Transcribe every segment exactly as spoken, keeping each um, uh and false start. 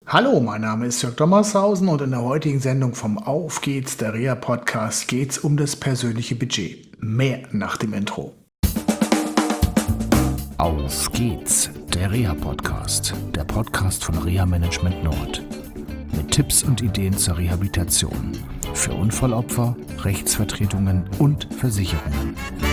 Hallo, mein Name ist Jörg Dommershausen und in der heutigen Sendung vom Auf geht's, der Reha-Podcast, geht's um das persönliche Budget. Mehr nach dem Intro. Auf geht's, der Reha-Podcast, der Podcast von Reha Management Nord. Mit Tipps und Ideen zur Rehabilitation für Unfallopfer, Rechtsvertretungen und Versicherungen.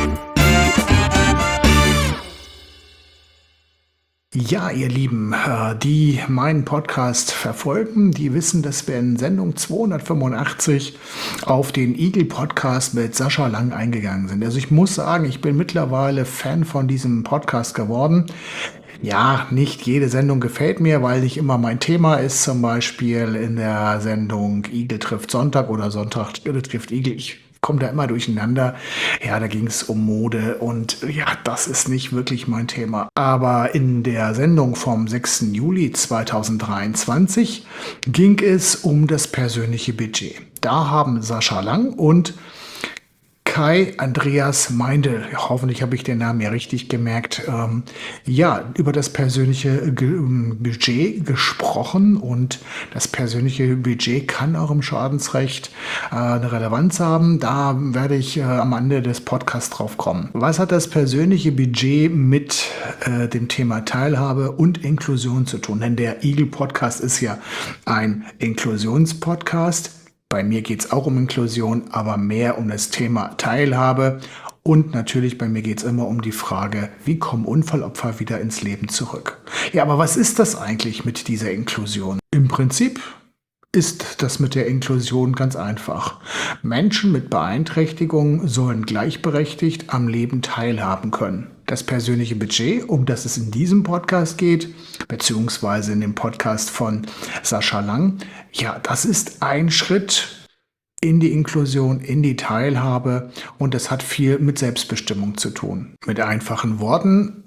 Ja, ihr Lieben, die meinen Podcast verfolgen, die wissen, dass wir in Sendung zweihundertfünfundachtzig auf den Igel-Podcast mit Sascha Lang eingegangen sind. Also ich muss sagen, ich bin mittlerweile Fan von diesem Podcast geworden. Ja, nicht jede Sendung gefällt mir, weil nicht immer mein Thema ist. Zum Beispiel in der Sendung Igel trifft Sonntag oder Sonntag trifft Igel. Ich komme da immer durcheinander. Ja, da ging es um Mode und ja, das ist nicht wirklich mein Thema. Aber in der Sendung vom sechsten Juli zweitausenddreiundzwanzig ging es um das persönliche Budget. Da haben Sascha Lang und Kai Andreas Meindl, hoffentlich habe ich den Namen ja richtig gemerkt, ähm, ja, über das persönliche Ge- Budget gesprochen, und das persönliche Budget kann auch im Schadensrecht äh, eine Relevanz haben. Da werde ich äh, am Ende des Podcasts drauf kommen. Was hat das persönliche Budget mit äh, dem Thema Teilhabe und Inklusion zu tun? Denn der Igel-Podcast ist ja ein Inklusionspodcast. Bei mir geht es auch um Inklusion, aber mehr um das Thema Teilhabe. Und natürlich bei mir geht es immer um die Frage, wie kommen Unfallopfer wieder ins Leben zurück? Ja, aber was ist das eigentlich mit dieser Inklusion? Im Prinzip ist das mit der Inklusion ganz einfach. Menschen mit Beeinträchtigungen sollen gleichberechtigt am Leben teilhaben können. Das persönliche Budget, um das es in diesem Podcast geht, beziehungsweise in dem Podcast von Sascha Lang, ja, das ist ein Schritt in die Inklusion, in die Teilhabe, und das hat viel mit Selbstbestimmung zu tun. Mit einfachen Worten,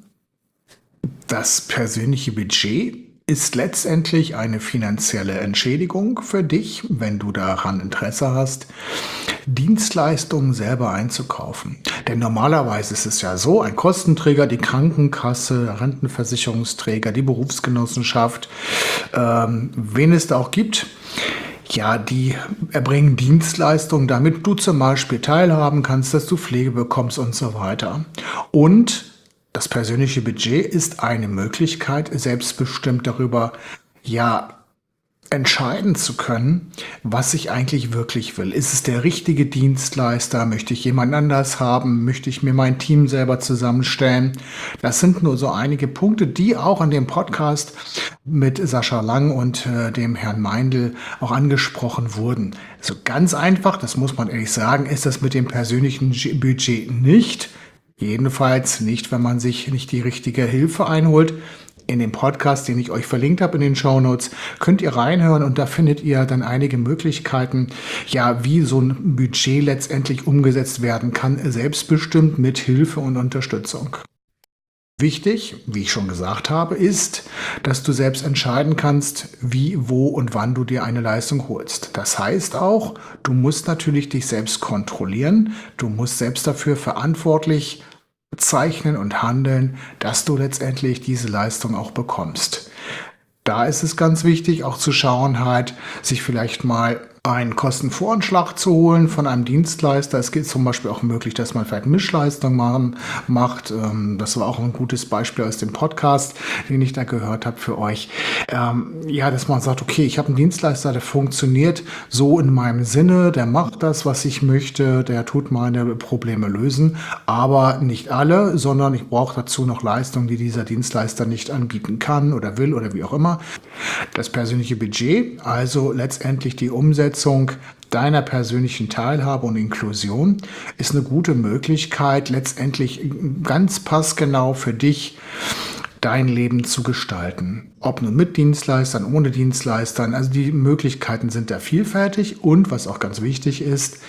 das persönliche Budget ist letztendlich eine finanzielle Entschädigung für dich, wenn du daran Interesse hast, Dienstleistungen selber einzukaufen. Denn normalerweise ist es ja so, ein Kostenträger, die Krankenkasse, der Rentenversicherungsträger, die Berufsgenossenschaft, ähm, wen es da auch gibt, ja, die erbringen Dienstleistungen, damit du zum Beispiel teilhaben kannst, dass du Pflege bekommst und so weiter. Und das persönliche Budget ist eine Möglichkeit, selbstbestimmt darüber, ja, entscheiden zu können, was ich eigentlich wirklich will. Ist es der richtige Dienstleister? Möchte ich jemand anders haben? Möchte ich mir mein Team selber zusammenstellen? Das sind nur so einige Punkte, die auch in dem Podcast mit Sascha Lang und äh, dem Herrn Meindl auch angesprochen wurden. So ganz einfach, das muss man ehrlich sagen, ist das mit dem persönlichen Budget nicht. Jedenfalls nicht, wenn man sich nicht die richtige Hilfe einholt. In dem Podcast, den ich euch verlinkt habe in den Shownotes, könnt ihr reinhören, und da findet ihr dann einige Möglichkeiten, ja, wie so ein Budget letztendlich umgesetzt werden kann, selbstbestimmt mit Hilfe und Unterstützung. Wichtig, wie ich schon gesagt habe, ist, dass du selbst entscheiden kannst, wie, wo und wann du dir eine Leistung holst. Das heißt auch, du musst natürlich dich selbst kontrollieren, du musst selbst dafür verantwortlich zeichnen und handeln, dass du letztendlich diese Leistung auch bekommst. Da ist es ganz wichtig, auch zu schauen, halt, sich vielleicht mal einen Kostenvoranschlag zu holen von einem Dienstleister. Es geht zum Beispiel auch möglich, dass man vielleicht Mischleistung machen, macht. Das war auch ein gutes Beispiel aus dem Podcast, den ich da gehört habe für euch. Ja, dass man sagt, okay, ich habe einen Dienstleister, der funktioniert so in meinem Sinne, der macht das, was ich möchte, der tut meine Probleme lösen, aber nicht alle, sondern ich brauche dazu noch Leistungen, die dieser Dienstleister nicht anbieten kann oder will oder wie auch immer. Das persönliche Budget, also letztendlich die Umsetzung deiner persönlichen Teilhabe und Inklusion, ist eine gute Möglichkeit, letztendlich ganz passgenau für dich dein Leben zu gestalten. Ob nun mit Dienstleistern, ohne Dienstleistern, also die Möglichkeiten sind da vielfältig, und was auch ganz wichtig ist,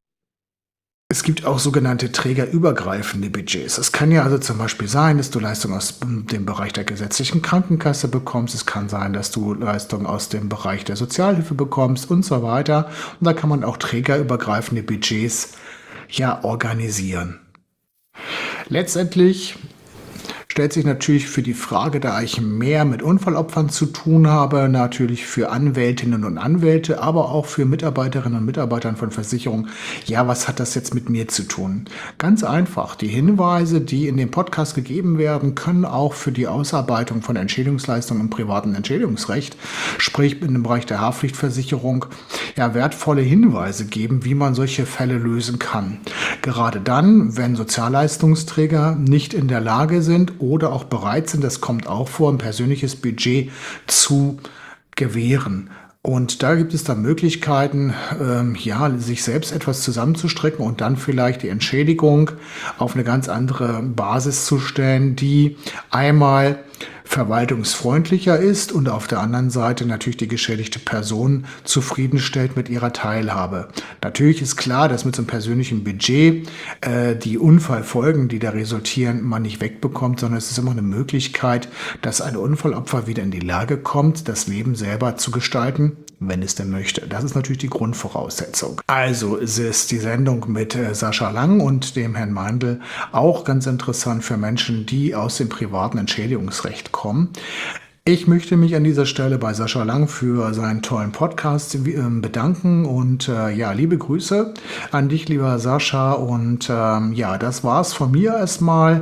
es gibt auch sogenannte trägerübergreifende Budgets. Es kann ja also zum Beispiel sein, dass du Leistungen aus dem Bereich der gesetzlichen Krankenkasse bekommst. Es kann sein, dass du Leistungen aus dem Bereich der Sozialhilfe bekommst und so weiter. Und da kann man auch trägerübergreifende Budgets ja organisieren. Letztendlich stellt sich natürlich für die Frage, da ich mehr mit Unfallopfern zu tun habe, natürlich für Anwältinnen und Anwälte, aber auch für Mitarbeiterinnen und Mitarbeitern von Versicherungen, ja, was hat das jetzt mit mir zu tun? Ganz einfach, die Hinweise, die in dem Podcast gegeben werden, können auch für die Ausarbeitung von Entschädigungsleistungen im privaten Entschädigungsrecht, sprich in dem Bereich der Haftpflichtversicherung, ja, wertvolle Hinweise geben, wie man solche Fälle lösen kann. Gerade dann, wenn Sozialleistungsträger nicht in der Lage sind oder auch bereit sind, das kommt auch vor, ein persönliches Budget zu gewähren. Und da gibt es dann Möglichkeiten, ähm, ja, sich selbst etwas zusammenzustrecken und dann vielleicht die Entschädigung auf eine ganz andere Basis zu stellen, die einmal verwaltungsfreundlicher ist und auf der anderen Seite natürlich die geschädigte Person zufriedenstellt mit ihrer Teilhabe. Natürlich ist klar, dass mit so einem persönlichen Budget äh, die Unfallfolgen, die da resultieren, man nicht wegbekommt, sondern es ist immer eine Möglichkeit, dass ein Unfallopfer wieder in die Lage kommt, das Leben selber zu gestalten, wenn es denn möchte. Das ist natürlich die Grundvoraussetzung. Also es ist die Sendung mit äh, Sascha Lang und dem Herrn Meindl auch ganz interessant für Menschen, die aus dem privaten Entschädigungsrecht kommen. Ich möchte mich an dieser Stelle bei Sascha Lang für seinen tollen Podcast bedanken und äh, ja, liebe Grüße an dich, lieber Sascha, und ähm, ja, das war's von mir erstmal.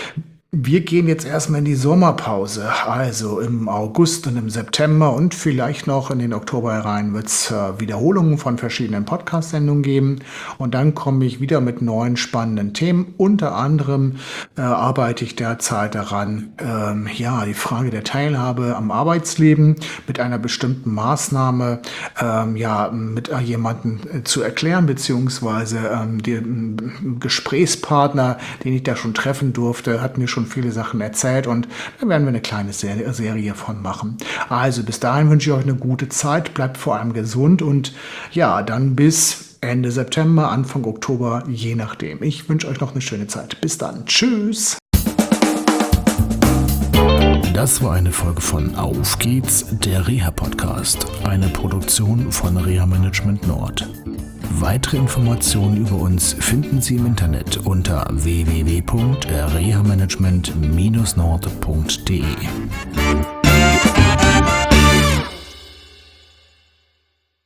Wir gehen jetzt erstmal in die Sommerpause, also im August und im September und vielleicht noch in den Oktober herein wird es äh, Wiederholungen von verschiedenen Podcast-Sendungen geben und dann komme ich wieder mit neuen spannenden Themen. Unter anderem äh, arbeite ich derzeit daran, ähm, ja, die Frage der Teilhabe am Arbeitsleben mit einer bestimmten Maßnahme ähm, ja, mit äh, jemandem äh, zu erklären, beziehungsweise ähm, den Gesprächspartner, den ich da schon treffen durfte, hat mir schon viele Sachen erzählt und da werden wir eine kleine Serie, Serie von machen. Also bis dahin wünsche ich euch eine gute Zeit, bleibt vor allem gesund und ja, dann bis Ende September, Anfang Oktober, je nachdem. Ich wünsche euch noch eine schöne Zeit. Bis dann. Tschüss. Das war eine Folge von Auf geht's, der Reha-Podcast, eine Produktion von Reha Management Nord. Weitere Informationen über uns finden Sie im Internet unter w w w punkt reha management Bindestrich nord punkt d e.